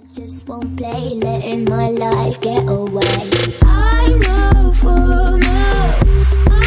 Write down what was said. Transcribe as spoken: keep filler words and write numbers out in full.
Just won't play, letting my life get away. I'm no fool, no.